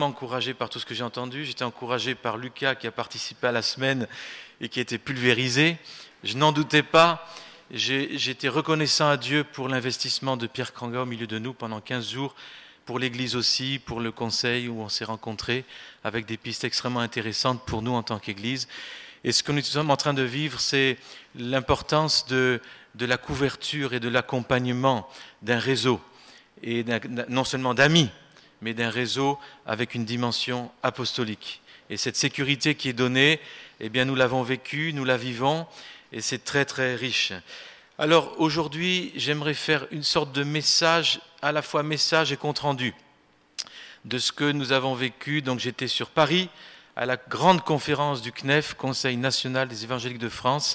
encouragé par tout ce que j'ai entendu. J'étais encouragé par Lucas qui a participé à la semaine et qui a été pulvérisé. Je n'en doutais pas. J'étais reconnaissant à Dieu pour l'investissement de Pierre Kranga au milieu de nous pendant 15 jours, pour l'Église aussi, pour le conseil où on s'est rencontrés avec des pistes extrêmement intéressantes pour nous en tant qu'Église. Et ce que nous sommes en train de vivre, c'est l'importance de la couverture et de l'accompagnement d'un réseau, et non seulement d'amis, mais d'un réseau avec une dimension apostolique. Et cette sécurité qui est donnée, eh bien nous l'avons vécue, nous la vivons, et c'est très très riche. Alors aujourd'hui, j'aimerais faire une sorte de message, à la fois message et compte-rendu de ce que nous avons vécu. Donc j'étais sur Paris, à la grande conférence du CNEF, Conseil national des évangéliques de France,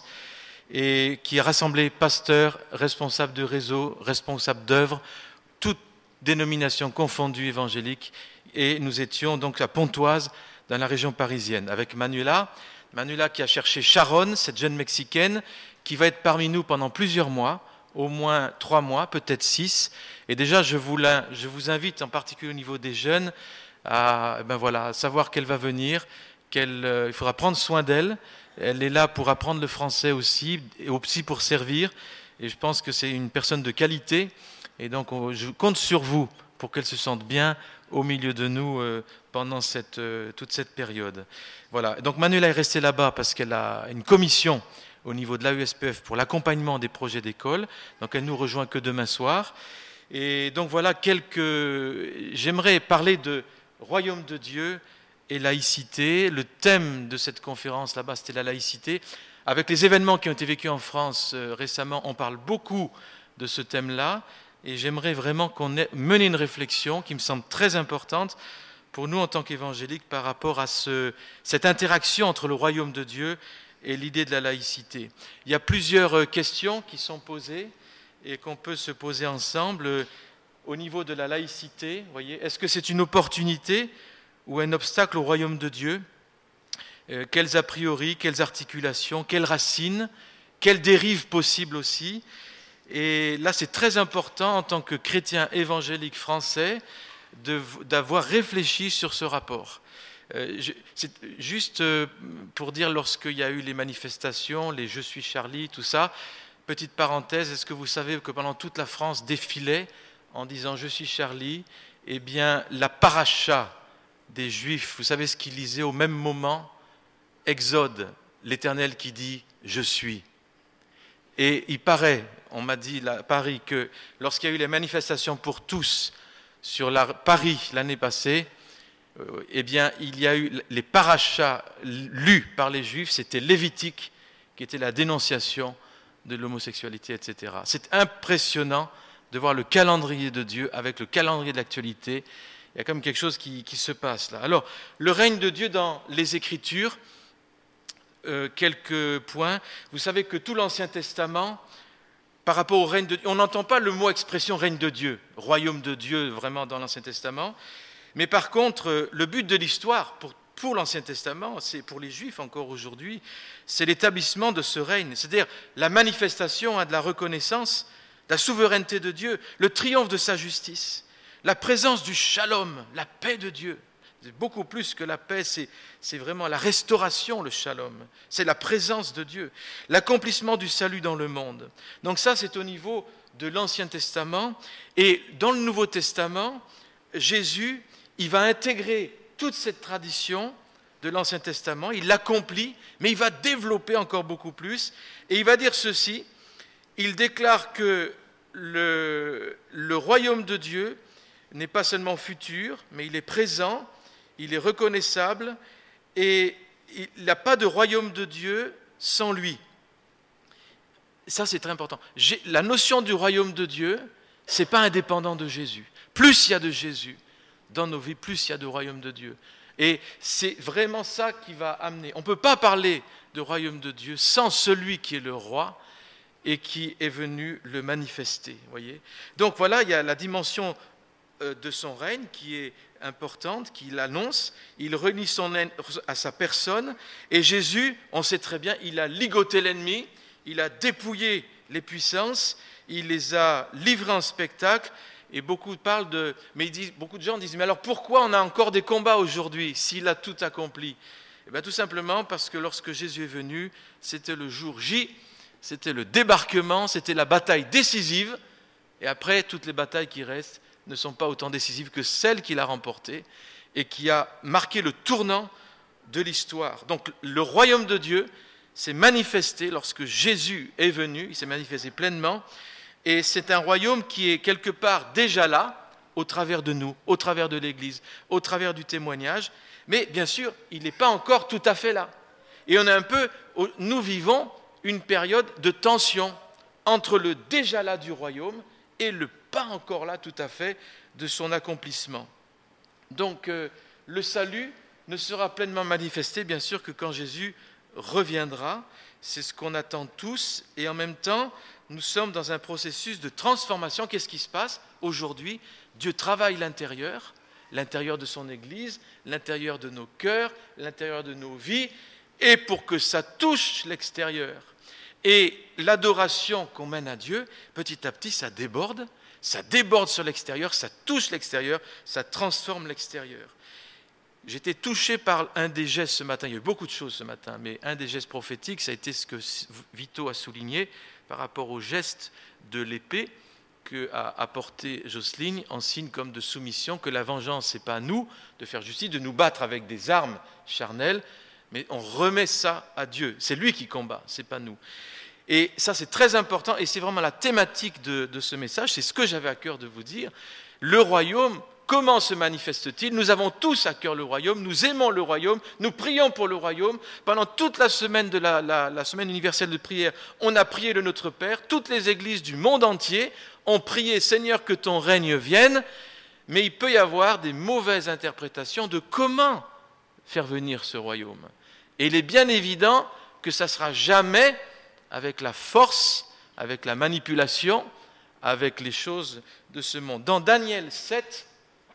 et qui a rassemblé pasteurs, responsables de réseau, responsables d'œuvres, toutes dénominations confondues évangéliques, et nous étions donc à Pontoise, dans la région parisienne, avec Manuela qui a cherché Sharon, cette jeune Mexicaine, qui va être parmi nous pendant plusieurs mois, au moins 3 mois, peut-être 6. Et déjà, je vous invite, en particulier au niveau des jeunes, à savoir qu'elle va venir, il faudra prendre soin d'elle. Elle est là pour apprendre le français aussi, et aussi pour servir. Et je pense que c'est une personne de qualité. Et donc, je compte sur vous pour qu'elle se sente bien au milieu de nous pendant toute cette période. Voilà. Donc, Manuela est restée là-bas parce qu'elle a une commission au niveau de l'AESPF pour l'accompagnement des projets d'école. Donc, elle nous rejoint que demain soir. Et donc, voilà j'aimerais parler de Royaume de Dieu et laïcité. Le thème de cette conférence là-bas, c'était la laïcité. Avec les événements qui ont été vécus en France récemment, on parle beaucoup de ce thème-là. Et j'aimerais vraiment qu'on ait mené une réflexion qui me semble très importante pour nous en tant qu'évangéliques par rapport à cette interaction entre le royaume de Dieu et l'idée de la laïcité. Il y a plusieurs questions qui sont posées et qu'on peut se poser ensemble au niveau de la laïcité. Voyez, est-ce que c'est une opportunité ou un obstacle au royaume de Dieu ? Quels a priori, quelles articulations, quelles racines, quelles dérives possibles aussi ? Et là, c'est très important en tant que chrétien évangélique français d'avoir réfléchi sur ce rapport. C'est juste pour dire, lorsqu'il y a eu les manifestations, les « Je suis Charlie », tout ça, petite parenthèse, est-ce que vous savez que pendant toute la France défilait en disant « Je suis Charlie », eh bien, la paracha des Juifs, vous savez ce qu'ils lisaient au même moment ? Exode, l'Éternel qui dit « Je suis ». Et il paraît, on m'a dit à Paris, que lorsqu'il y a eu les manifestations pour tous sur Paris l'année passée, eh bien, il y a eu les parachas lus par les Juifs, c'était Lévitique, qui était la dénonciation de l'homosexualité, etc. C'est impressionnant de voir le calendrier de Dieu avec le calendrier de l'actualité. Il y a comme quelque chose qui se passe là. Alors, le règne de Dieu dans les Écritures, quelques points. Vous savez que tout l'Ancien Testament, par rapport au règne de Dieu, on n'entend pas le mot expression règne de Dieu, royaume de Dieu vraiment dans l'Ancien Testament, mais par contre, le but de l'histoire pour l'Ancien Testament, c'est pour les Juifs encore aujourd'hui, c'est l'établissement de ce règne, c'est-à-dire la manifestation de la reconnaissance, de la souveraineté de Dieu, le triomphe de sa justice, la présence du shalom, la paix de Dieu. C'est beaucoup plus que la paix, c'est vraiment la restauration, le shalom. C'est la présence de Dieu, l'accomplissement du salut dans le monde. Donc ça, c'est au niveau de l'Ancien Testament. Et dans le Nouveau Testament, Jésus, il va intégrer toute cette tradition de l'Ancien Testament, il l'accomplit, mais il va développer encore beaucoup plus. Et il va dire ceci, il déclare que le royaume de Dieu n'est pas seulement futur, mais il est présent, il est reconnaissable, et il n'y a pas de royaume de Dieu sans lui. Ça, c'est très important. La notion du royaume de Dieu, ce n'est pas indépendant de Jésus. Plus il y a de Jésus dans nos vies, plus il y a de royaume de Dieu. Et c'est vraiment ça qui va amener. On ne peut pas parler de royaume de Dieu sans celui qui est le roi et qui est venu le manifester. Voyez ? Donc voilà, il y a la dimension de son règne qui est importante, qu'il annonce, il réunit son règne à sa personne, et Jésus, on sait très bien, il a ligoté l'ennemi, il a dépouillé les puissances, il les a livrés en spectacle, et beaucoup de gens disent, mais alors pourquoi on a encore des combats aujourd'hui s'il a tout accompli? Eh bien tout simplement parce que lorsque Jésus est venu, c'était le jour J, c'était le débarquement, c'était la bataille décisive, et après toutes les batailles qui restent ne sont pas autant décisives que celle qu'il a remportée et qui a marqué le tournant de l'histoire. Donc le royaume de Dieu s'est manifesté lorsque Jésus est venu, il s'est manifesté pleinement, et c'est un royaume qui est quelque part déjà là, au travers de nous, au travers de l'Église, au travers du témoignage, mais bien sûr, il n'est pas encore tout à fait là. Et nous vivons une période de tension entre le déjà là du royaume et le pas encore là tout à fait de son accomplissement. Donc le salut ne sera pleinement manifesté, bien sûr, que quand Jésus reviendra. C'est ce qu'on attend tous, et en même temps, nous sommes dans un processus de transformation. Qu'est-ce qui se passe aujourd'hui? Dieu travaille l'intérieur de son Église, l'intérieur de nos cœurs, l'intérieur de nos vies, et pour que ça touche l'extérieur. Et l'adoration qu'on mène à Dieu, petit à petit, ça déborde sur l'extérieur, ça touche l'extérieur, ça transforme l'extérieur. J'étais touché par un des gestes ce matin, il y a eu beaucoup de choses ce matin, mais un des gestes prophétiques, ça a été ce que Vito a souligné par rapport au geste de l'épée qu'a apporté Jocelyne en signe comme de soumission, que la vengeance, ce n'est pas à nous de faire justice, de nous battre avec des armes charnelles, mais on remet ça à Dieu. C'est lui qui combat, ce n'est pas nous. Et ça, c'est très important, et c'est vraiment la thématique de ce message, c'est ce que j'avais à cœur de vous dire. Le royaume, comment se manifeste-t-il? Nous avons tous à cœur le royaume, nous aimons le royaume, nous prions pour le royaume. Pendant toute la semaine de la semaine universelle de prière, on a prié le Notre Père. Toutes les églises du monde entier ont prié, Seigneur, que ton règne vienne. Mais il peut y avoir des mauvaises interprétations de comment faire venir ce royaume. Et il est bien évident que ça ne sera jamais avec la force, avec la manipulation, avec les choses de ce monde. Dans Daniel 7,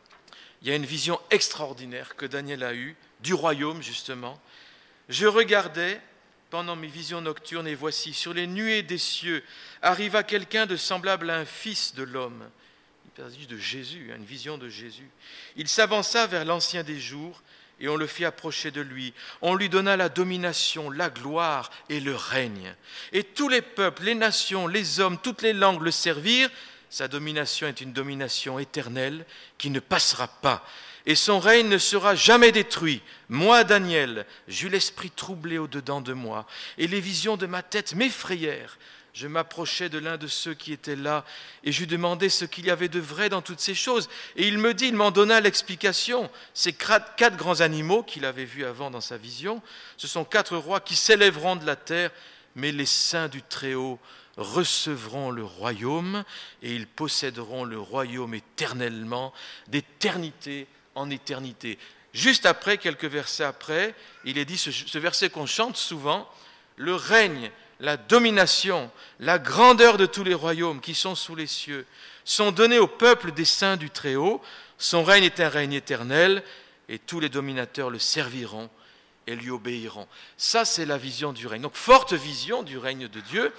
il y a une vision extraordinaire que Daniel a eue du royaume, justement. Je regardais pendant mes visions nocturnes, et voici, sur les nuées des cieux, arriva quelqu'un de semblable à un fils de l'homme. Il s'agit de Jésus, une vision de Jésus. Il s'avança vers l'ancien des jours, et on le fit approcher de lui. On lui donna la domination, la gloire et le règne. Et tous les peuples, les nations, les hommes, toutes les langues le servirent. Sa domination est une domination éternelle qui ne passera pas. Et son règne ne sera jamais détruit. Moi, Daniel, j'eus l'esprit troublé au-dedans de moi, et les visions de ma tête m'effrayèrent. Je m'approchai de l'un de ceux qui étaient là, et je lui demandai ce qu'il y avait de vrai dans toutes ces choses. Et il m'en donna l'explication. Ces 4 grands animaux qu'il avait vus avant dans sa vision, ce sont 4 rois qui s'élèveront de la terre, mais les saints du Très-Haut recevront le royaume, et ils posséderont le royaume éternellement, d'éternité en éternité. Juste après, quelques versets après, il est dit ce verset qu'on chante souvent, le règne, la domination, la grandeur de tous les royaumes qui sont sous les cieux sont donnés au peuple des saints du Très-Haut. Son règne est un règne éternel, et tous les dominateurs le serviront et lui obéiront. Ça, c'est la vision du règne. Donc, forte vision du règne de Dieu.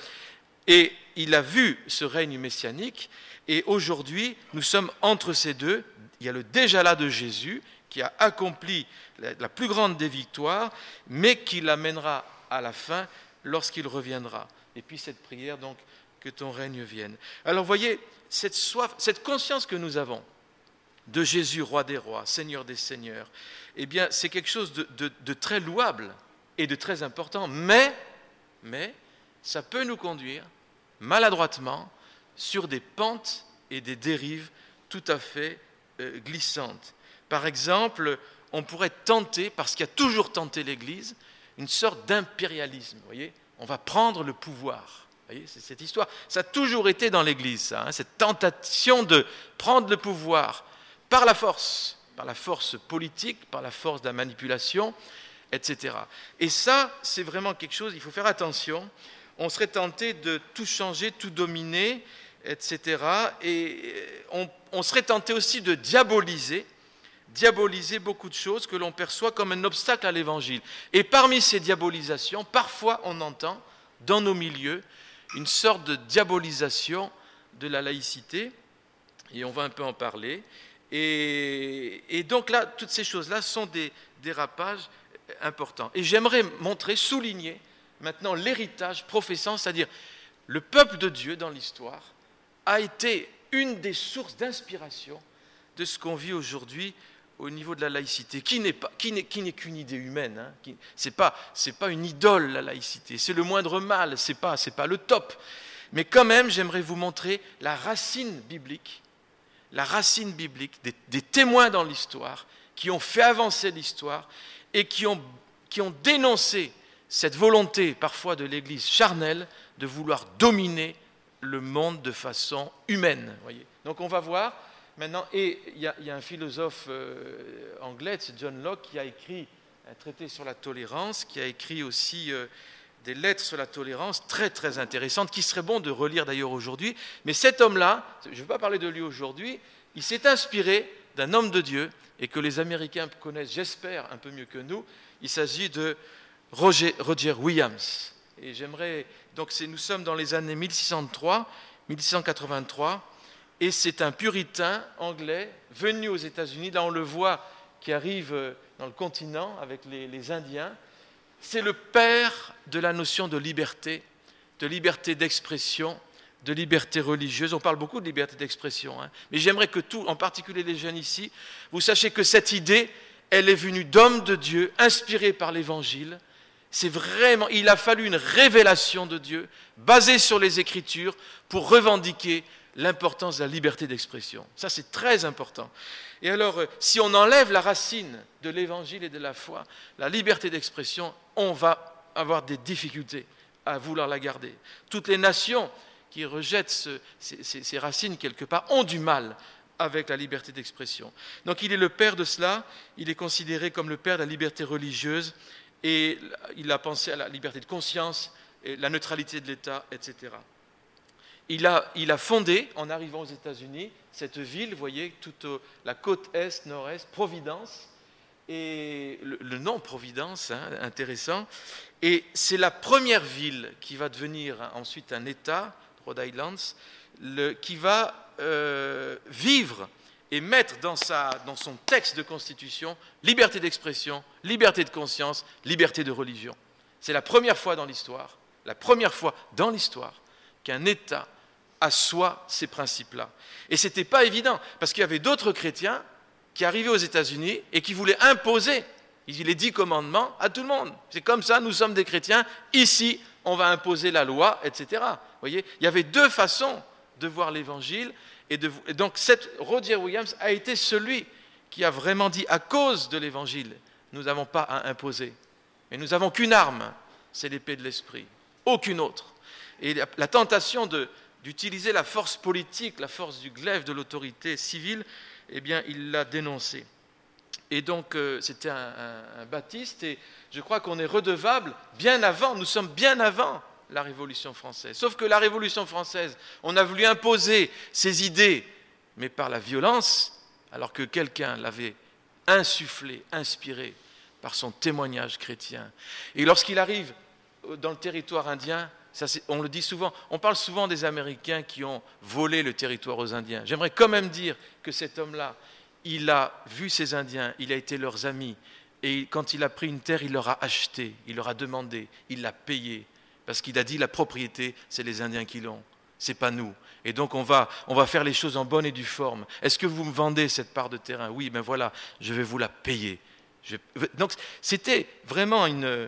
Et il a vu ce règne messianique, et aujourd'hui, nous sommes entre ces deux. Il y a le déjà là de Jésus, qui a accompli la plus grande des victoires, mais qui l'amènera à la fin lorsqu'il reviendra. Et puis cette prière, donc, que ton règne vienne. Alors, voyez, cette soif, cette conscience que nous avons de Jésus, roi des rois, Seigneur des seigneurs, eh bien, c'est quelque chose de très louable et de très important, mais ça peut nous conduire maladroitement sur des pentes et des dérives tout à fait glissantes. Par exemple, on pourrait tenter, parce qu'il y a toujours tenté l'Église, une sorte d'impérialisme. Vous voyez, on va prendre le pouvoir. Vous voyez, c'est cette histoire. Ça a toujours été dans l'Église, ça, cette tentation de prendre le pouvoir par la force politique, par la force de la manipulation, etc. Et ça, c'est vraiment quelque chose, il faut faire attention. On serait tenté de tout changer, tout dominer, etc. Et on serait tenté aussi de diaboliser beaucoup de choses que l'on perçoit comme un obstacle à l'Évangile. Et parmi ces diabolisations, parfois on entend dans nos milieux une sorte de diabolisation de la laïcité. Et on va un peu en parler. Et donc là, toutes ces choses-là sont des dérapages importants. Et j'aimerais souligner maintenant l'héritage professant, c'est-à-dire le peuple de Dieu dans l'histoire a été une des sources d'inspiration de ce qu'on vit aujourd'hui au niveau de la laïcité, qui n'est qu'une idée humaine. Hein, c'est pas une idole, la laïcité, c'est le moindre mal, c'est pas le top. Mais quand même, j'aimerais vous montrer la racine biblique, des témoins dans l'histoire, qui ont fait avancer l'histoire et qui ont dénoncé cette volonté parfois de l'Église charnelle de vouloir dominer le monde de façon humaine. Voyez. Donc on va voir maintenant, et il y a un philosophe anglais, c'est John Locke, qui a écrit un traité sur la tolérance, qui a écrit aussi des lettres sur la tolérance très très intéressantes, qui serait bon de relire d'ailleurs aujourd'hui. Mais cet homme-là, je ne vais pas parler de lui aujourd'hui, il s'est inspiré d'un homme de Dieu, et que les Américains connaissent, j'espère, un peu mieux que nous. Il s'agit de Roger Williams. Et nous sommes dans les années 1683, et c'est un puritain anglais venu aux États-Unis. Là, on le voit, qui arrive dans le continent avec les Indiens. C'est le père de la notion de liberté d'expression, de liberté religieuse. On parle beaucoup de liberté d'expression, hein. Mais j'aimerais que en particulier les jeunes ici, vous sachiez que cette idée, elle est venue d'hommes de Dieu, inspirés par l'Évangile. Il a fallu une révélation de Dieu, basée sur les Écritures, pour revendiquer l'importance de la liberté d'expression. Ça, c'est très important. Et alors, si on enlève la racine de l'Évangile et de la foi, la liberté d'expression, on va avoir des difficultés à vouloir la garder. Toutes les nations qui rejettent ces racines quelque part ont du mal avec la liberté d'expression. Donc il est le père de cela, il est considéré comme le père de la liberté religieuse, et il a pensé à la liberté de conscience, et la neutralité de l'État, etc. Il a fondé, en arrivant aux États-Unis, cette ville, vous voyez, toute la côte est, nord-est, Providence, et le nom Providence, hein, intéressant, et c'est la première ville qui va devenir ensuite un État, Rhode Island, qui va vivre et mettre dans son texte de constitution liberté d'expression, liberté de conscience, liberté de religion. C'est la première fois dans l'histoire qu'un État assoit ces principes-là. Et ce n'était pas évident, parce qu'il y avait d'autres chrétiens qui arrivaient aux États-Unis et qui voulaient imposer les 10 commandements à tout le monde. C'est comme ça, nous sommes des chrétiens, ici, on va imposer la loi, etc. Vous voyez, il y avait 2 façons de voir l'Évangile, et donc Roger Williams a été celui qui a vraiment dit, à cause de l'Évangile, nous n'avons pas à imposer, mais nous n'avons qu'une arme, c'est l'épée de l'Esprit, aucune autre. Et la tentation d'utiliser la force politique, la force du glaive de l'autorité civile, eh bien, il l'a dénoncé. Et donc, c'était un baptiste, et je crois qu'on est redevable nous sommes bien avant la Révolution française. Sauf que la Révolution française, on a voulu imposer ses idées, mais par la violence, alors que quelqu'un l'avait insufflé, inspiré par son témoignage chrétien. Et lorsqu'il arrive dans le territoire indien, on le dit souvent, on parle souvent des Américains qui ont volé le territoire aux Indiens. J'aimerais quand même dire que cet homme-là, il a vu ces Indiens, il a été leurs amis, et quand il a pris une terre, il leur a acheté, il leur a demandé, il l'a payé, parce qu'il a dit la propriété, c'est les Indiens qui l'ont, c'est pas nous. Et donc on va faire les choses en bonne et due forme. Est-ce que vous me vendez cette part de terrain ? Oui, ben voilà, je vais vous la payer. Donc c'était vraiment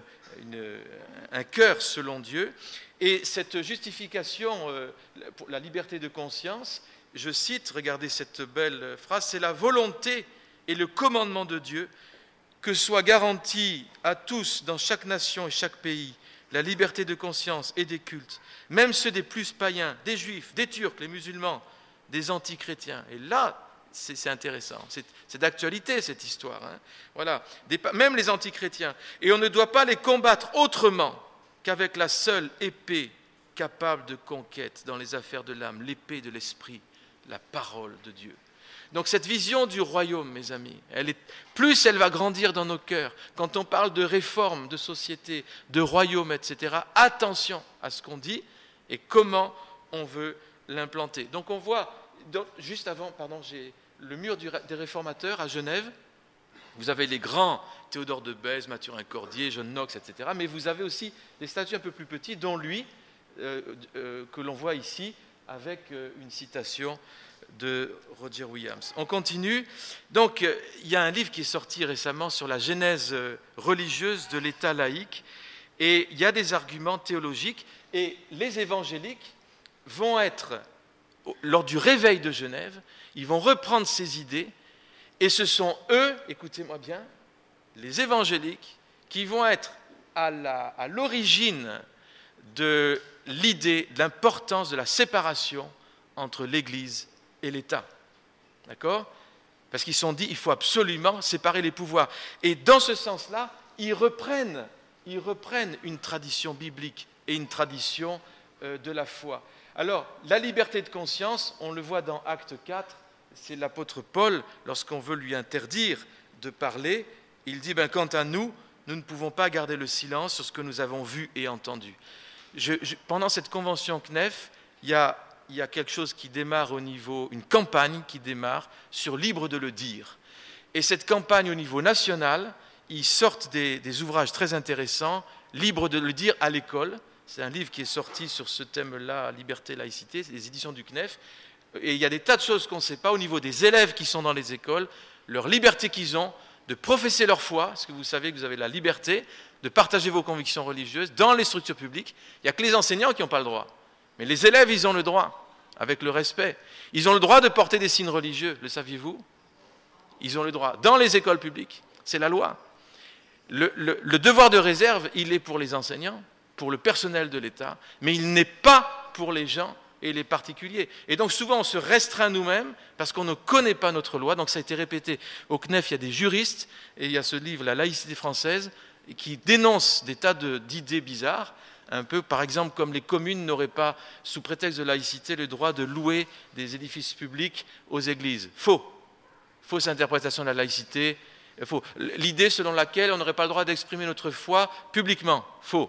un cœur selon Dieu. Et cette justification pour la liberté de conscience, je cite, regardez cette belle phrase, c'est la volonté et le commandement de Dieu que soit garantie à tous dans chaque nation et chaque pays la liberté de conscience et des cultes, même ceux des plus païens, des juifs, des turcs, les musulmans, des antichrétiens. Et là, c'est intéressant, c'est d'actualité cette histoire. Hein. Voilà, même les antichrétiens. Et on ne doit pas les combattre autrement qu'avec la seule épée capable de conquête dans les affaires de l'âme, l'épée de l'esprit, la parole de Dieu. Donc cette vision du royaume, mes amis, plus elle va grandir dans nos cœurs. Quand on parle de réforme, de société, de royaume, etc., attention à ce qu'on dit et comment on veut l'implanter. Donc on voit juste avant, j'ai le mur des réformateurs à Genève. Vous avez les grands, Théodore de Bèze, Mathurin Cordier, John Knox, etc. Mais vous avez aussi des statues un peu plus petites, dont lui, que l'on voit ici, avec une citation de Roger Williams. On continue. Donc, il y a un livre qui est sorti récemment sur la genèse religieuse de l'État laïque, et il y a des arguments théologiques, et les évangéliques vont être, lors du réveil de Genève, ils vont reprendre ces idées, et ce sont eux, écoutez-moi bien, les évangéliques, qui vont être à l'origine de l'idée de l'importance de la séparation entre l'Église et l'État. D'accord ? Parce qu'ils se sont dit, il faut absolument séparer les pouvoirs. Et dans ce sens-là, ils reprennent une tradition biblique et une tradition de la foi. Alors, la liberté de conscience, on le voit dans Acte 4, c'est l'apôtre Paul, lorsqu'on veut lui interdire de parler, il dit, quant à nous, nous ne pouvons pas garder le silence sur ce que nous avons vu et entendu. Pendant cette convention CNEF, il y a quelque chose qui démarre au niveau, une campagne qui démarre sur libre de le dire. Et cette campagne au niveau national, ils sortent des ouvrages très intéressants, libre de le dire à l'école. C'est un livre qui est sorti sur ce thème-là, liberté, laïcité, c'est des éditions du CNEF. Et il y a des tas de choses qu'on ne sait pas au niveau des élèves qui sont dans les écoles, leur liberté qu'ils ont de professer leur foi, parce que vous savez que vous avez la liberté de partager vos convictions religieuses dans les structures publiques. Il n'y a que les enseignants qui n'ont pas le droit. Mais les élèves, ils ont le droit, avec le respect. Ils ont le droit de porter des signes religieux, le saviez-vous ? Ils ont le droit. Dans les écoles publiques, c'est la loi. Le devoir de réserve, il est pour les enseignants, pour le personnel de l'État, mais il n'est pas pour les gens et les particuliers. Et donc souvent, on se restreint nous-mêmes parce qu'on ne connaît pas notre loi. Donc ça a été répété. Au CNEF, il y a des juristes, et il y a ce livre, La laïcité française, qui dénonce des tas d'idées bizarres, un peu, par exemple, comme les communes n'auraient pas, sous prétexte de laïcité, le droit de louer des édifices publics aux églises. Faux. Fausse interprétation de la laïcité. Faux. L'idée selon laquelle on n'aurait pas le droit d'exprimer notre foi publiquement. Faux.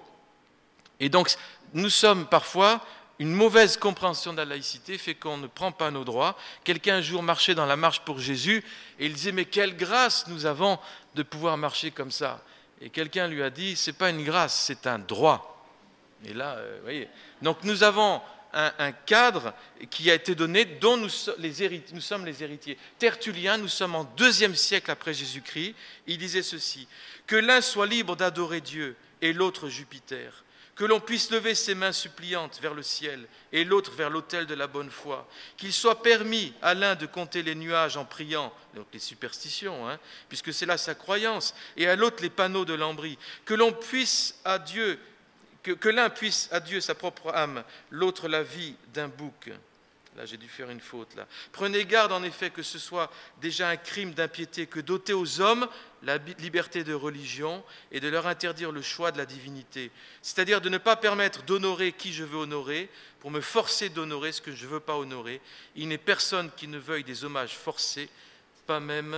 Et donc, nous sommes parfois... Une mauvaise compréhension de la laïcité fait qu'on ne prend pas nos droits. Quelqu'un un jour marchait dans la marche pour Jésus et il disait « Mais quelle grâce nous avons de pouvoir marcher comme ça !» Et quelqu'un lui a dit « Ce n'est pas une grâce, c'est un droit. » Et là, vous voyez. Donc nous avons un cadre qui a été donné dont nous sommes les héritiers. Tertullien, nous sommes en 2e siècle après Jésus-Christ. Il disait ceci « Que l'un soit libre d'adorer Dieu et l'autre Jupiter. Que l'on puisse lever ses mains suppliantes vers le ciel et l'autre vers l'autel de la bonne foi. Qu'il soit permis à l'un de compter les nuages en priant, donc les superstitions, puisque c'est là sa croyance, et à l'autre les panneaux de lambris. Que l'on puisse à Dieu, que l'un puisse à Dieu sa propre âme, l'autre la vie d'un bouc. Là, j'ai dû faire une faute, là. Prenez garde, en effet, que ce soit déjà un crime d'impiété que d'ôter aux hommes la liberté de religion et de leur interdire le choix de la divinité. C'est-à-dire de ne pas permettre d'honorer qui je veux honorer pour me forcer d'honorer ce que je ne veux pas honorer. Il n'est personne qui ne veuille des hommages forcés, pas même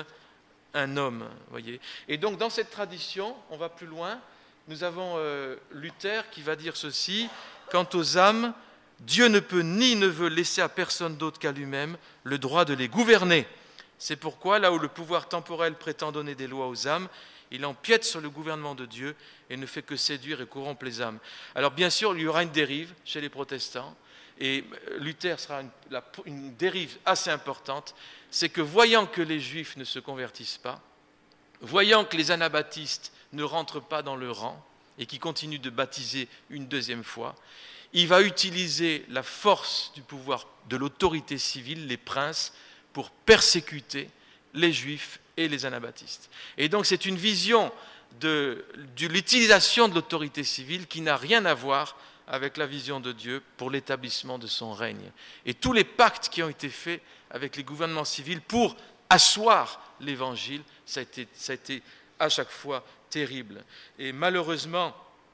un homme. Voyez. Et donc, dans cette tradition, on va plus loin. Nous avons Luther qui va dire ceci, « Quant aux âmes, Dieu ne peut ni ne veut laisser à personne d'autre qu'à lui-même le droit de les gouverner. C'est pourquoi, là où le pouvoir temporel prétend donner des lois aux âmes, il empiète sur le gouvernement de Dieu et ne fait que séduire et corrompre les âmes. » Alors bien sûr, il y aura une dérive chez les protestants, et Luther sera une dérive assez importante, c'est que voyant que les juifs ne se convertissent pas, voyant que les anabaptistes ne rentrent pas dans le rang et qui continuent de baptiser une deuxième fois, il va utiliser la force du pouvoir de l'autorité civile, les princes, pour persécuter les juifs et les anabaptistes. Et donc c'est une vision de l'utilisation de l'autorité civile qui n'a rien à voir avec la vision de Dieu pour l'établissement de son règne. Et tous les pactes qui ont été faits avec les gouvernements civils pour asseoir l'évangile, ça a été à chaque fois terrible. Et malheureusement,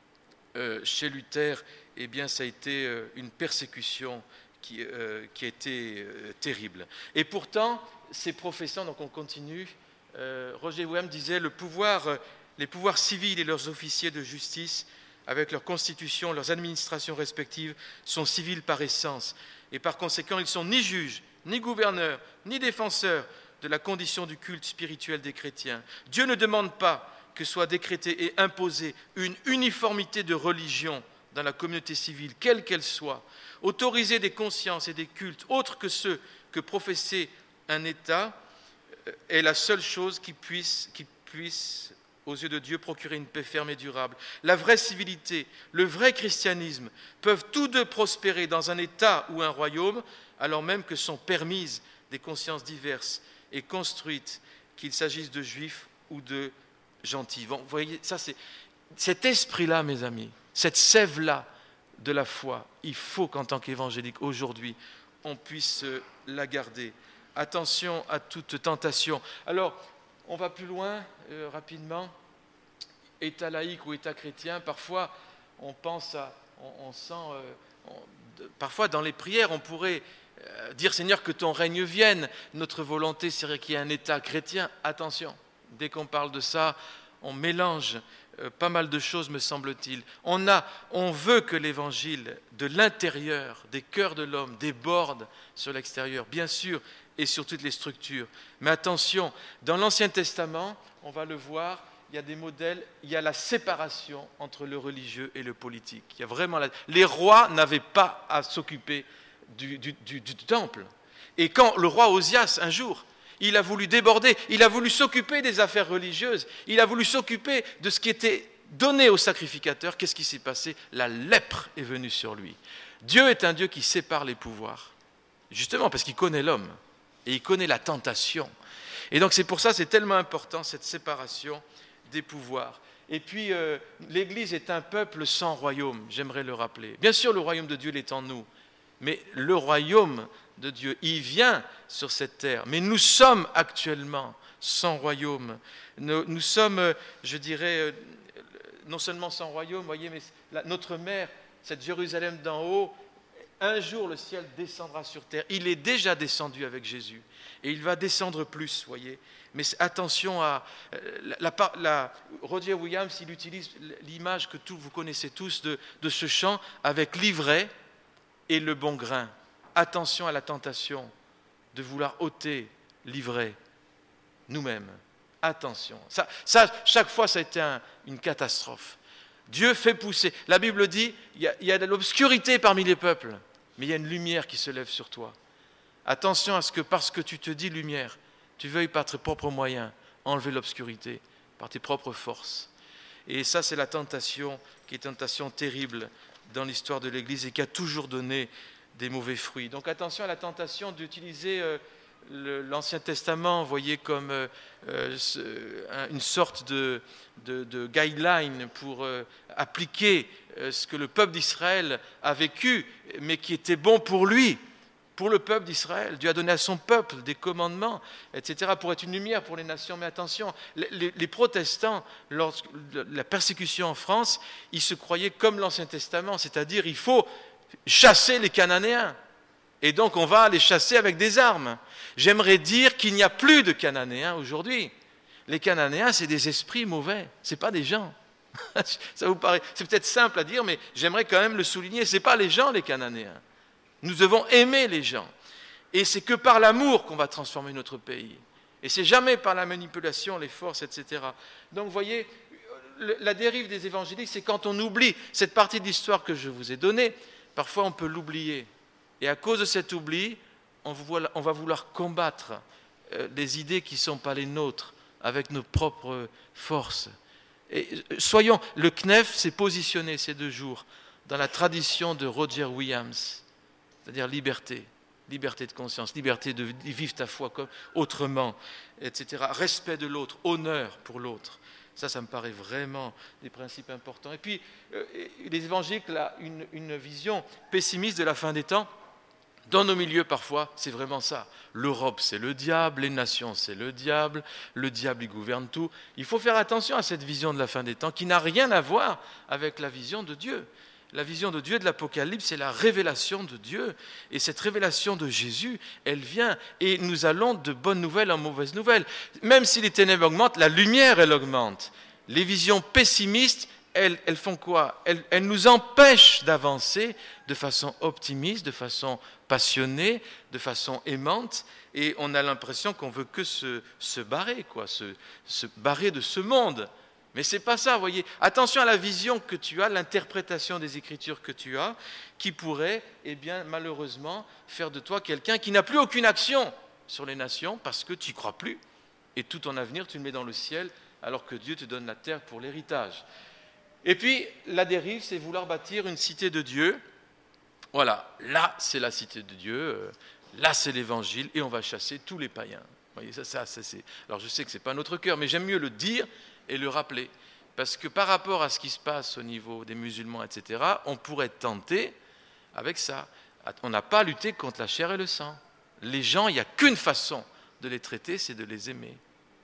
chez Luther, eh bien, ça a été une persécution qui a été terrible. Et pourtant, ces professants, donc on continue, Roger Williams disait les pouvoirs civils et leurs officiers de justice, avec leur constitution, leurs administrations respectives, sont civils par essence. Et par conséquent, ils sont ni juges, ni gouverneur, ni défenseur de la condition du culte spirituel des chrétiens. Dieu ne demande pas que soit décrétée et imposée une uniformité de religion dans la communauté civile, quelle qu'elle soit. Autoriser des consciences et des cultes autres que ceux que professait un État est la seule chose qui puisse, aux yeux de Dieu, procurer une paix ferme et durable. La vraie civilité, le vrai christianisme peuvent tous deux prospérer dans un État ou un royaume, alors même que sont permises des consciences diverses et construites, qu'il s'agisse de juifs ou de gentils. Bon, vous voyez, ça c'est cet esprit-là, mes amis, cette sève-là de la foi, il faut qu'en tant qu'évangélique, aujourd'hui, on puisse la garder. Attention à toute tentation. Alors, on va plus loin, rapidement. État laïque ou État chrétien, parfois, on pense à... parfois, dans les prières, on pourrait dire, Seigneur, que ton règne vienne. Notre volonté serait qu'il y ait un État chrétien. Attention, dès qu'on parle de ça, on mélange pas mal de choses, me semble-t-il. On veut que l'évangile de l'intérieur, des cœurs de l'homme, déborde sur l'extérieur, bien sûr, et sur toutes les structures. Mais attention, dans l'Ancien Testament, on va le voir, il y a des modèles, il y a la séparation entre le religieux et le politique. Il y a vraiment les rois n'avaient pas à s'occuper du temple. Et quand le roi Osias, un jour, il a voulu déborder, il a voulu s'occuper des affaires religieuses, il a voulu s'occuper de ce qui était donné aux sacrificateurs. Qu'est-ce qui s'est passé? La lèpre est venue sur lui. Dieu est un Dieu qui sépare les pouvoirs, justement parce qu'il connaît l'homme et il connaît la tentation. Et donc c'est pour ça que c'est tellement important cette séparation des pouvoirs. Et puis l'Église est un peuple sans royaume, j'aimerais le rappeler. Bien sûr, le royaume de Dieu il est en nous, mais le royaume de Dieu, il vient sur cette terre. Mais nous sommes actuellement sans royaume. Nous sommes, je dirais, non seulement sans royaume, voyez, mais notre mère, cette Jérusalem d'en haut, un jour le ciel descendra sur terre. Il est déjà descendu avec Jésus. Et il va descendre plus, voyez. Mais attention à... Roger Williams, il utilise l'image que vous connaissez tous de ce chant avec l'ivraie et le bon grain. Attention à la tentation de vouloir ôter l'ivraie nous-mêmes. Attention. Ça, chaque fois, ça a été une catastrophe. Dieu fait pousser. La Bible dit, il y a de l'obscurité parmi les peuples, mais il y a une lumière qui se lève sur toi. Attention à ce que, parce que tu te dis lumière, tu veuilles par tes propres moyens enlever l'obscurité, par tes propres forces. Et ça, c'est la tentation, qui est une tentation terrible dans l'histoire de l'Église et qui a toujours donné des mauvais fruits. Donc attention à la tentation d'utiliser l'Ancien Testament, voyez, comme une sorte de guideline pour appliquer ce que le peuple d'Israël a vécu, mais qui était bon pour lui, pour le peuple d'Israël. Dieu a donné à son peuple des commandements, etc., pour être une lumière pour les nations. Mais attention, les protestants, lors de la persécution en France, ils se croyaient comme l'Ancien Testament, c'est-à-dire il faut chasser les Cananéens. Et donc on va les chasser avec des armes. J'aimerais dire qu'il n'y a plus de Cananéens aujourd'hui. Les Cananéens, c'est des esprits mauvais, ce n'est pas des gens. Ça vous paraît, c'est peut-être simple à dire, mais j'aimerais quand même le souligner, ce n'est pas les gens, les Cananéens. Nous devons aimer les gens. Et c'est que par l'amour qu'on va transformer notre pays. Et c'est jamais par la manipulation, les forces, etc. Donc vous voyez, la dérive des évangéliques, c'est quand on oublie cette partie de l'histoire que je vous ai donnée. Parfois, on peut l'oublier. Et à cause de cet oubli, on va vouloir combattre les idées qui ne sont pas les nôtres, avec nos propres forces. Et le CNEF s'est positionné ces 2 jours dans la tradition de Roger Williams, c'est-à-dire liberté de conscience, liberté de vivre ta foi comme autrement, etc. Respect de l'autre, honneur pour l'autre. Ça me paraît vraiment des principes importants. Et puis, les évangéliques ont une vision pessimiste de la fin des temps. Dans nos milieux, parfois, c'est vraiment ça. L'Europe, c'est le diable, les nations, c'est le diable il gouverne tout. Il faut faire attention à cette vision de la fin des temps qui n'a rien à voir avec la vision de Dieu. La vision de Dieu de l'Apocalypse, c'est la révélation de Dieu. Et cette révélation de Jésus, elle vient. Et nous allons de bonnes nouvelles en mauvaises nouvelles. Même si les ténèbres augmentent, la lumière, elle augmente. Les visions pessimistes, elles font quoi ? Elles nous empêchent d'avancer de façon optimiste, de façon passionnée, de façon aimante, et on a l'impression qu'on veut que se barrer, quoi, se barrer de ce monde. Mais ce n'est pas ça, voyez. Attention à la vision que tu as, l'interprétation des Écritures que tu as, qui pourrait, eh bien, malheureusement, faire de toi quelqu'un qui n'a plus aucune action sur les nations parce que tu n'y crois plus. Et tout ton avenir, tu le mets dans le ciel, alors que Dieu te donne la terre pour l'héritage. Et puis, la dérive, c'est vouloir bâtir une cité de Dieu. Voilà, là, c'est la cité de Dieu, là, c'est l'Évangile, et on va chasser tous les païens. Vous voyez, ça, c'est... Alors, je sais que ce n'est pas notre cœur, mais j'aime mieux le dire et le rappeler. Parce que par rapport à ce qui se passe au niveau des musulmans, etc., on pourrait tenter avec ça. On n'a pas à lutter contre la chair et le sang. Les gens, il n'y a qu'une façon de les traiter, c'est de les aimer.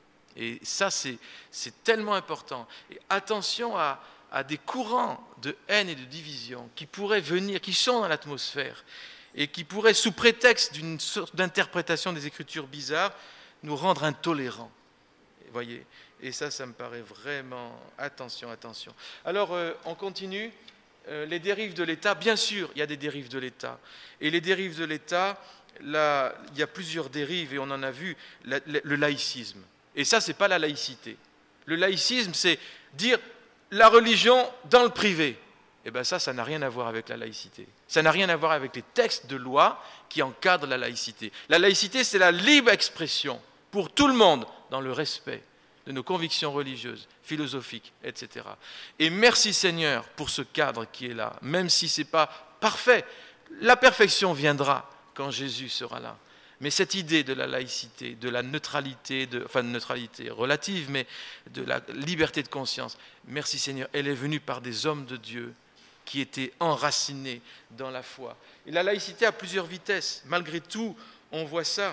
Et ça, c'est tellement important. Et attention à des courants de haine et de division qui pourraient venir, qui sont dans l'atmosphère, et qui pourraient, sous prétexte d'une sorte d'interprétation des Écritures bizarres, nous rendre intolérants. Vous voyez ? Et ça me paraît vraiment... Attention. Alors, on continue. Les dérives de l'État, bien sûr, il y a des dérives de l'État. Et les dérives de l'État, là, il y a plusieurs dérives, et on en a vu, le laïcisme. Et ça, ce n'est pas la laïcité. Le laïcisme, c'est dire la religion dans le privé. Eh bien ça n'a rien à voir avec la laïcité. Ça n'a rien à voir avec les textes de loi qui encadrent la laïcité. La laïcité, c'est la libre expression pour tout le monde, dans le respect de nos convictions religieuses, philosophiques, etc. Et merci Seigneur pour ce cadre qui est là, même si ce n'est pas parfait. La perfection viendra quand Jésus sera là. Mais cette idée de la laïcité, de la neutralité, enfin de neutralité relative, mais de la liberté de conscience, merci Seigneur, elle est venue par des hommes de Dieu qui étaient enracinés dans la foi. Et la laïcité a plusieurs vitesses. Malgré tout, on voit ça.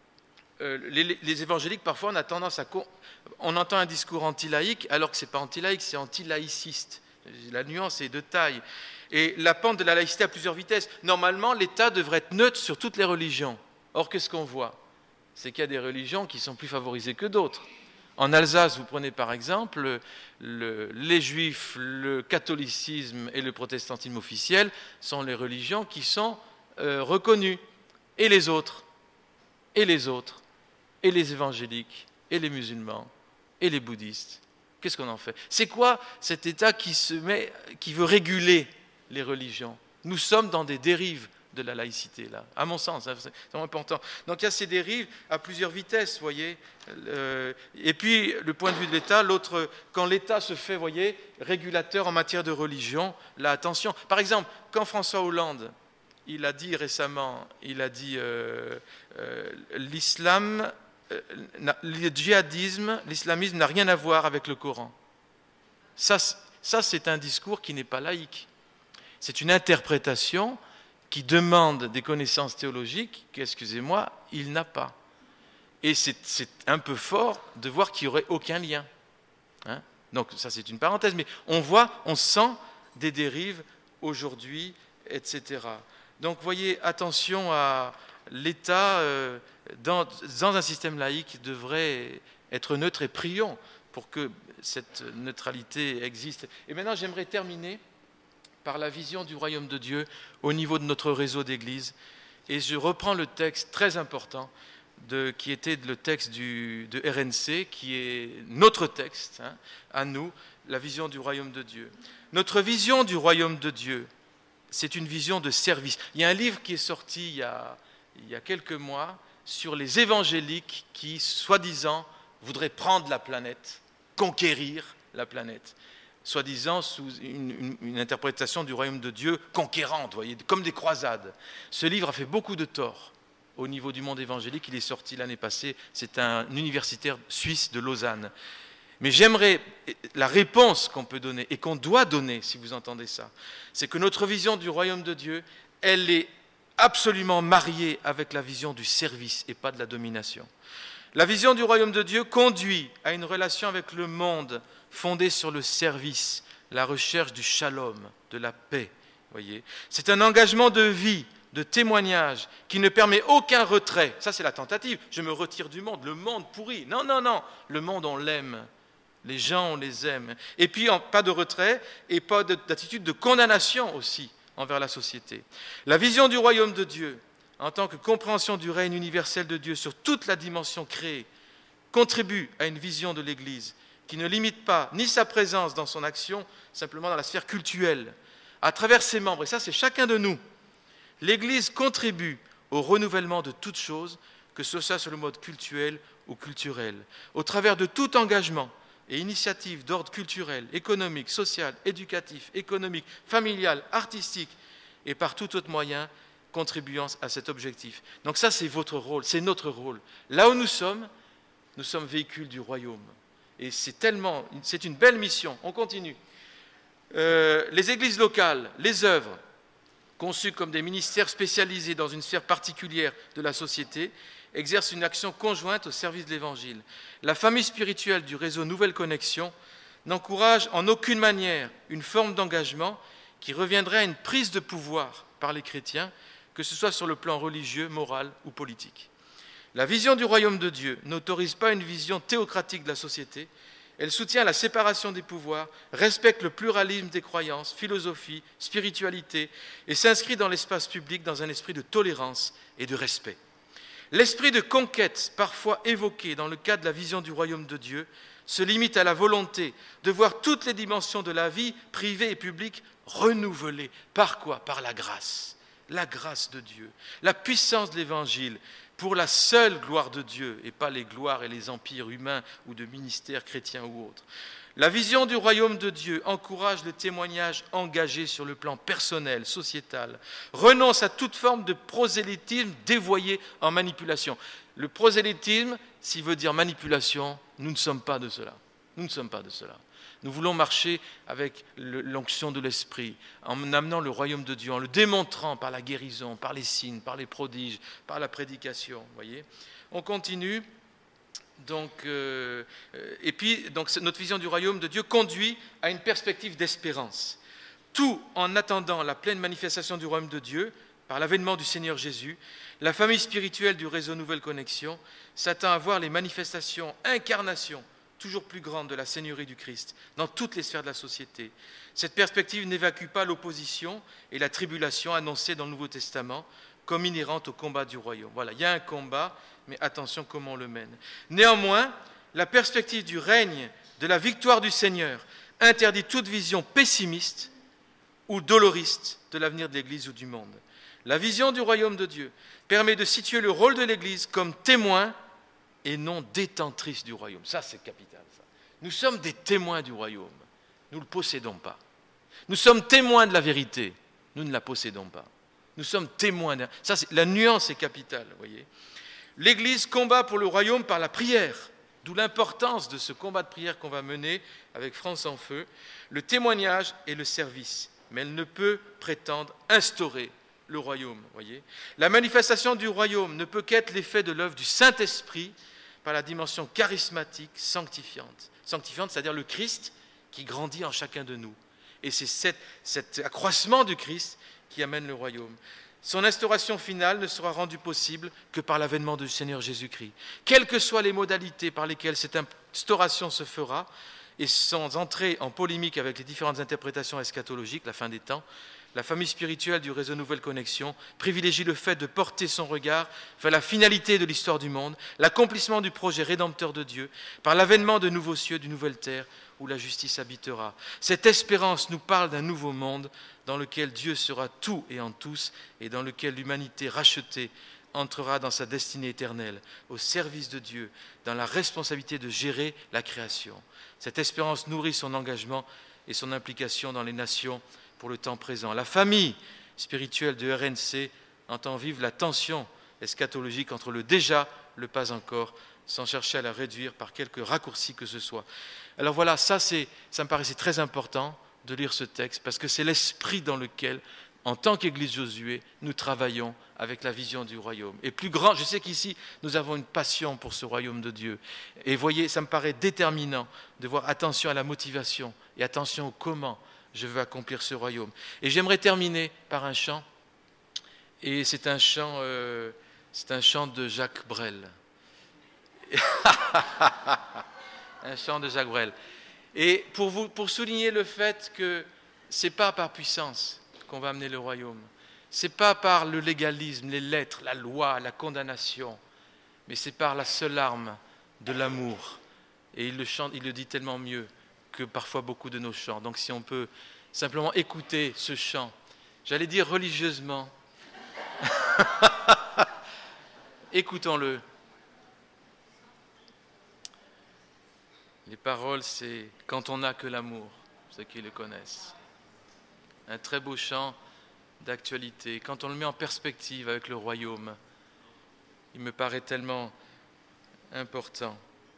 Les évangéliques, parfois, on a tendance à... On entend un discours anti-laïque, alors que ce n'est pas anti-laïque, c'est anti-laïciste. La nuance est de taille. Et la pente de la laïcité a plusieurs vitesses. Normalement, l'État devrait être neutre sur toutes les religions. Or, qu'est-ce qu'on voit ? C'est qu'il y a des religions qui sont plus favorisées que d'autres. En Alsace, vous prenez par exemple les juifs, le catholicisme et le protestantisme officiel sont les religions qui sont reconnues. Et les autres, et les évangéliques, et les musulmans, et les bouddhistes. Qu'est-ce qu'on en fait ? C'est quoi cet État qui veut réguler les religions ? Nous sommes dans des dérives de la laïcité, là, à mon sens, c'est vraiment important. Donc il y a ces dérives à plusieurs vitesses, vous voyez. Et puis, le point de vue de l'État, l'autre, quand l'État se fait, vous voyez, régulateur en matière de religion, là, attention. Par exemple, quand François Hollande, il a dit récemment, l'islam, le djihadisme, l'islamisme n'a rien à voir avec le Coran. Ça, c'est un discours qui n'est pas laïque. C'est une interprétation qui demande des connaissances théologiques qu'excusez-moi, il n'a pas. Et c'est un peu fort de voir qu'il n'y aurait aucun lien. Hein ? Donc ça c'est une parenthèse, mais on sent des dérives aujourd'hui, etc. Donc voyez, attention à l'État dans un système laïque devrait être neutre et prions pour que cette neutralité existe. Et maintenant j'aimerais terminer par la vision du royaume de Dieu au niveau de notre réseau d'église. Et je reprends le texte très important qui était le texte de RNC, qui est notre texte, hein, à nous, la vision du royaume de Dieu. Notre vision du royaume de Dieu, c'est une vision de service. Il y a un livre qui est sorti il y a quelques mois sur les évangéliques qui, soi-disant, voudraient prendre la planète, conquérir la planète. Soi-disant sous une interprétation du royaume de Dieu conquérante, voyez, comme des croisades. Ce livre a fait beaucoup de tort au niveau du monde évangélique. Il est sorti l'année passée. C'est un universitaire suisse de Lausanne. Mais j'aimerais, la réponse qu'on peut donner et qu'on doit donner, si vous entendez ça, c'est que notre vision du royaume de Dieu, elle est absolument mariée avec la vision du service et pas de la domination. La vision du royaume de Dieu conduit à une relation avec le monde fondée sur le service, la recherche du shalom, de la paix. Voyez. C'est un engagement de vie, de témoignage, qui ne permet aucun retrait. Ça, c'est la tentative. Je me retire du monde. Le monde pourri. Non. Le monde, on l'aime. Les gens, on les aime. Et puis, pas de retrait et pas d'attitude de condamnation aussi envers la société. La vision du royaume de Dieu en tant que compréhension du règne universel de Dieu sur toute la dimension créée, contribue à une vision de l'Église qui ne limite pas ni sa présence dans son action, simplement dans la sphère cultuelle. À travers ses membres, et ça c'est chacun de nous, l'Église contribue au renouvellement de toutes choses, que ce soit sur le mode cultuel ou culturel, au travers de tout engagement et initiative d'ordre culturel, économique, social, éducatif, économique, familial, artistique, et par tout autre moyen contribuant à cet objectif. Donc ça, c'est votre rôle, c'est notre rôle. Là où nous sommes véhicules du royaume. Et c'est une belle mission. On continue. Les églises locales, les œuvres, conçues comme des ministères spécialisés dans une sphère particulière de la société, exercent une action conjointe au service de l'Évangile. La famille spirituelle du réseau Nouvelle Connexion n'encourage en aucune manière une forme d'engagement qui reviendrait à une prise de pouvoir par les chrétiens, que ce soit sur le plan religieux, moral ou politique. La vision du royaume de Dieu n'autorise pas une vision théocratique de la société. Elle soutient la séparation des pouvoirs, respecte le pluralisme des croyances, philosophie, spiritualité et s'inscrit dans l'espace public dans un esprit de tolérance et de respect. L'esprit de conquête, parfois évoqué dans le cadre de la vision du royaume de Dieu, se limite à la volonté de voir toutes les dimensions de la vie, privée et publique, renouvelées. Par quoi ? Par la grâce de Dieu, la puissance de l'Évangile, pour la seule gloire de Dieu, et pas les gloires et les empires humains ou de ministères chrétiens ou autres. La vision du royaume de Dieu encourage le témoignage engagé sur le plan personnel, sociétal, renonce à toute forme de prosélytisme dévoyé en manipulation. Le prosélytisme, s'il veut dire manipulation, nous ne sommes pas de cela. Nous ne sommes pas de cela. Nous voulons marcher avec l'onction de l'Esprit, en amenant le royaume de Dieu, en le démontrant par la guérison, par les signes, par les prodiges, par la prédication. Voyez. On continue. Donc, notre vision du royaume de Dieu conduit à une perspective d'espérance. Tout en attendant la pleine manifestation du royaume de Dieu, par l'avènement du Seigneur Jésus, la famille spirituelle du réseau Nouvelle Connexion s'attend à voir les manifestations, incarnations, toujours plus grande de la Seigneurie du Christ dans toutes les sphères de la société. Cette perspective n'évacue pas l'opposition et la tribulation annoncées dans le Nouveau Testament comme inhérentes au combat du royaume. Voilà, il y a un combat, mais attention comment on le mène. Néanmoins, la perspective du règne, de la victoire du Seigneur, interdit toute vision pessimiste ou doloriste de l'avenir de l'Église ou du monde. La vision du royaume de Dieu permet de situer le rôle de l'Église comme témoin et non détentrice du royaume. Ça, c'est capital. Ça. Nous sommes des témoins du royaume. Nous ne le possédons pas. Nous sommes témoins de la vérité. Nous ne la possédons pas. Nous sommes témoins. Ça, la nuance est capitale. Voyez. L'Église combat pour le royaume par la prière. D'où l'importance de ce combat de prière qu'on va mener avec France en Feu, le témoignage et le service. Mais elle ne peut prétendre instaurer le royaume. Voyez. La manifestation du royaume ne peut qu'être l'effet de l'œuvre du Saint-Esprit par la dimension charismatique, sanctifiante. Sanctifiante, c'est-à-dire le Christ qui grandit en chacun de nous. Et c'est cet accroissement du Christ qui amène le royaume. Son instauration finale ne sera rendue possible que par l'avènement du Seigneur Jésus-Christ. Quelles que soient les modalités par lesquelles cette instauration se fera, et sans entrer en polémique avec les différentes interprétations eschatologiques, la fin des temps, la famille spirituelle du réseau Nouvelle Connexion privilégie le fait de porter son regard vers la finalité de l'histoire du monde, l'accomplissement du projet rédempteur de Dieu, par l'avènement de nouveaux cieux, d'une nouvelle terre où la justice habitera. Cette espérance nous parle d'un nouveau monde dans lequel Dieu sera tout et en tous et dans lequel l'humanité rachetée entrera dans sa destinée éternelle, au service de Dieu, dans la responsabilité de gérer la création. Cette espérance nourrit son engagement et son implication dans les nations pour le temps présent. La famille spirituelle de RNC entend vivre la tension eschatologique entre le déjà, le pas encore, sans chercher à la réduire par quelque raccourci que ce soit. Alors voilà, ça me paraissait très important de lire ce texte, parce que c'est l'esprit dans lequel, en tant qu'Église Josué, nous travaillons avec la vision du royaume. Et plus grand, je sais qu'ici, nous avons une passion pour ce royaume de Dieu. Et voyez, ça me paraît déterminant de voir attention à la motivation et attention au comment je veux accomplir ce royaume. Et j'aimerais terminer par un chant, et c'est un chant de Jacques Brel. Un chant de Jacques Brel. Et pour souligner le fait que ce n'est pas par puissance qu'on va amener le royaume, Ce n'est pas par le légalisme, les lettres, la loi, la condamnation, mais c'est par la seule arme de l'amour. Et il le dit tellement mieux que parfois beaucoup de nos chants. Donc si on peut simplement écouter ce chant, j'allais dire religieusement, écoutons-le. Les paroles, c'est « Quand on n'a que l'amour », ceux qui le connaissent. Un très beau chant d'actualité. Quand on le met en perspective avec le royaume, il me paraît tellement important.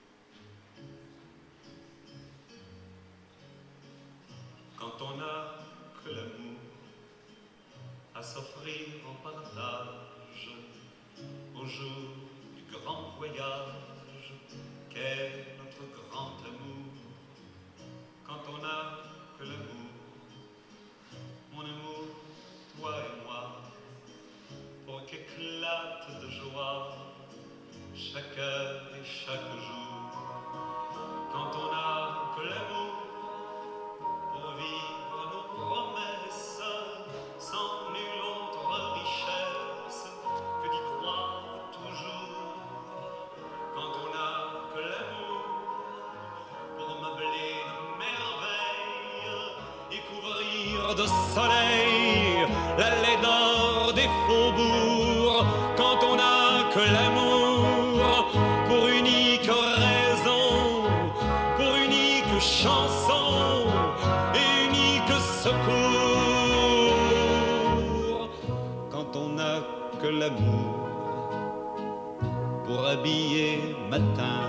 Quand on n'a que l'amour à s'offrir en partage au jour du grand voyage qu'est notre grand amour. Quand on n'a que l'amour, mon amour, toi et moi, pour qu'éclate de joie chaque heure et chaque jour. Quand on n'a que l'amour pour vivre nos promesses, sans nulle autre richesse que d'y croire toujours. Quand on n'a que l'amour pour meubler de merveilles et couvrir de soleil la laideur des faubourgs. Quand on n'a que l'amour pour unique raison, pour unique chanson et unique secours. Quand on n'a que l'amour pour habiller matin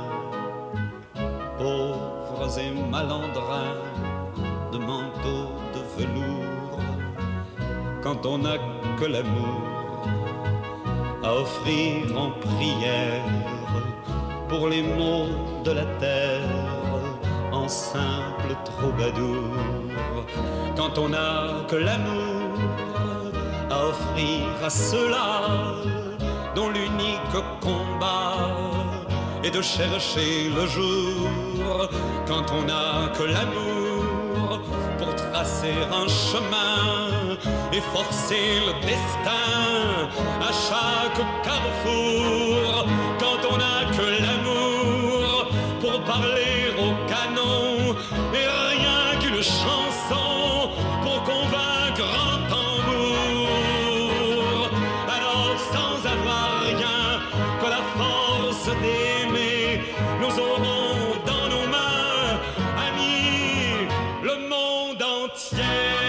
pauvres et malandrins de manteaux de velours. Quand on n'a que l'amour à offrir en prière pour les maux de la terre en simple troubadour. Quand on n'a que l'amour à offrir à ceux-là dont l'unique combat est de chercher le jour. Quand on n'a que l'amour pour tracer un chemin et forcer le destin à chaque carrefour. Quand on n'a que l'amour pour parler au canon et rien qu'une chanson pour convaincre un tambour. Alors sans avoir rien que la force d'aimer, nous aurons dans nos mains, amis, le monde entier.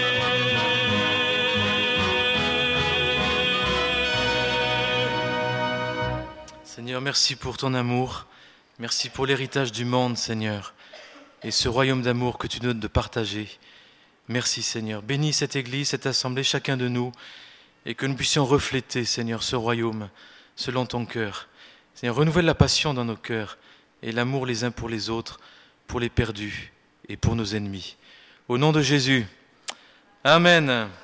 Seigneur, merci pour ton amour. Merci pour l'héritage du monde, Seigneur, et ce royaume d'amour que tu nous donnes de partager. Merci, Seigneur. Bénis cette Église, cette assemblée, chacun de nous, et que nous puissions refléter, Seigneur, ce royaume selon ton cœur. Seigneur, renouvelle la passion dans nos cœurs et l'amour les uns pour les autres, pour les perdus et pour nos ennemis. Au nom de Jésus, Amen.